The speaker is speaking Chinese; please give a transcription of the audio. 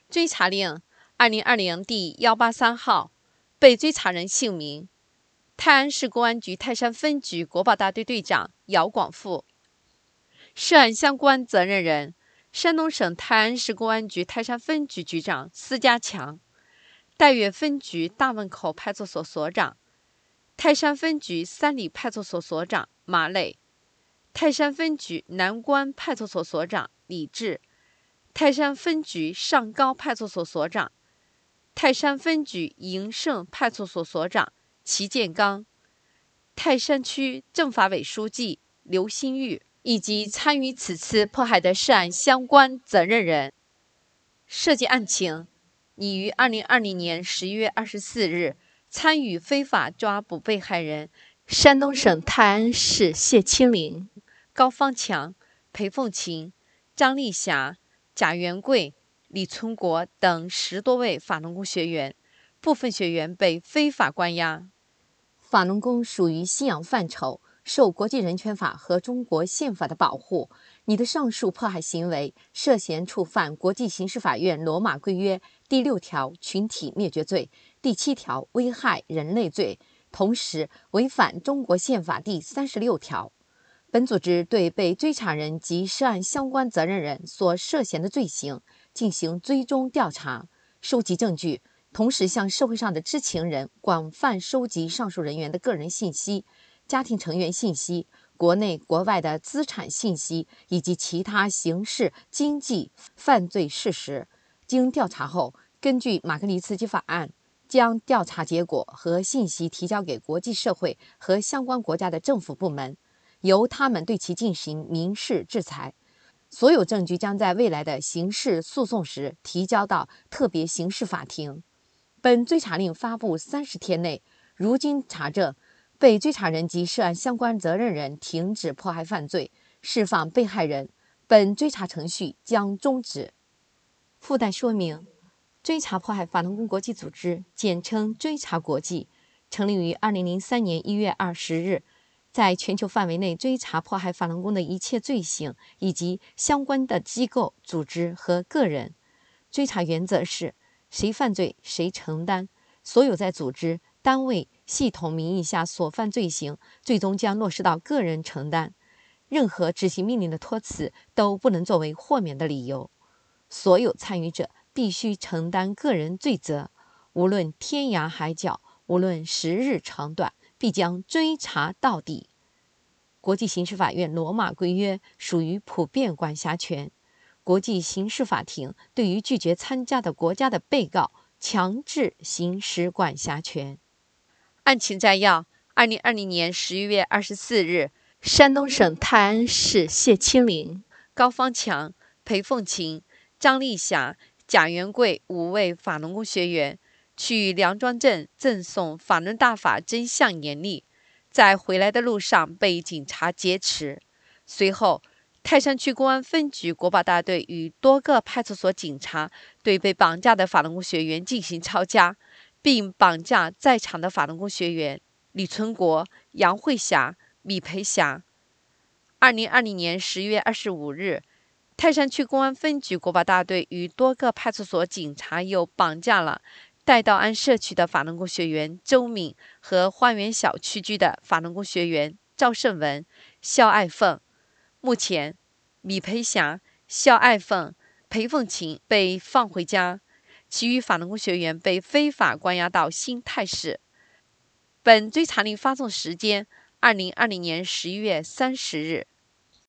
追查令2020第183号，被追查人姓名：泰安市公安局泰山分局国保大队队长姚广富。涉案相关责任人：山东省泰安市公安局泰山分局局长司家强，岱岳分局大汶口派出所所长，泰山分局三里派出所所长马磊，泰山分局南关派出所所长李志，泰山分局上高派出所所长，泰山分局营盛派出所所长齐建刚，泰山区政法委书记刘新玉，以及参与此次迫害的涉案相关责任人。涉及案情，拟于2020年11月24日参与非法抓捕被害人山东省泰安市谢清林、高方强、裴凤琴、张丽霞、贾元贵、李存国等10多位法轮功学员，部分学员被非法关押。法轮功属于信仰范畴，受国际人权法和中国宪法的保护。你的上述迫害行为涉嫌触犯国际刑事法院罗马规约第6条群体灭绝罪、第7条危害人类罪，同时违反中国宪法第36条。本组织对被追查人及涉案相关责任人所涉嫌的罪行进行追踪调查，收集证据，同时向社会上的知情人广泛收集上述人员的个人信息、家庭成员信息、国内国外的资产信息以及其他刑事、经济犯罪事实。经调查后，根据马格尼茨基法案，将调查结果和信息提交给国际社会和相关国家的政府部门，由他们对其进行民事制裁。所有证据将在未来的刑事诉讼时提交到特别刑事法庭。本追查令发布30天内，如经查证，被追查人及涉案相关责任人停止迫害犯罪，释放被害人，本追查程序将终止。附带说明：追查迫害法轮功国际组织，简称追查国际，成立于2003年1月20日，在全球范围内追查迫害法轮功的一切罪行以及相关的机构、组织和个人。追查原则是：谁犯罪谁承担，所有在组织、单位、系统名义下所犯罪行，最终将落实到个人承担。任何执行命令的托辞都不能作为豁免的理由。所有参与者必须承担个人罪责，无论天涯海角，无论时日长短，必将追查到底。国际刑事法院罗马规约属于普遍管辖权，国际刑事法庭对于拒绝参加的国家的被告强制行使管辖权。案情摘要：2020年11月24日，山东省泰安市谢清林、高方强、裴凤琴、张丽霞、贾元贵5位法轮功学员去梁庄镇赠送法轮大法真相年历，在回来的路上被警察劫持。随后，泰山区公安分局国保大队与多个派出所警察对被绑架的法轮功学员进行抄家，并绑架在场的法轮功学员李存国、杨慧霞、米培霞。2020年10月25日，泰山区公安分局国保大队与多个派出所警察又绑架了岱道安社区的法轮功学员周敏和花园小区居的法轮功学员赵胜文、肖爱凤。目前，米培霞、肖爱凤、裴凤琴被放回家，其余法轮功学员被非法关押到新泰市。本追查令发送时间：2020年11月30日。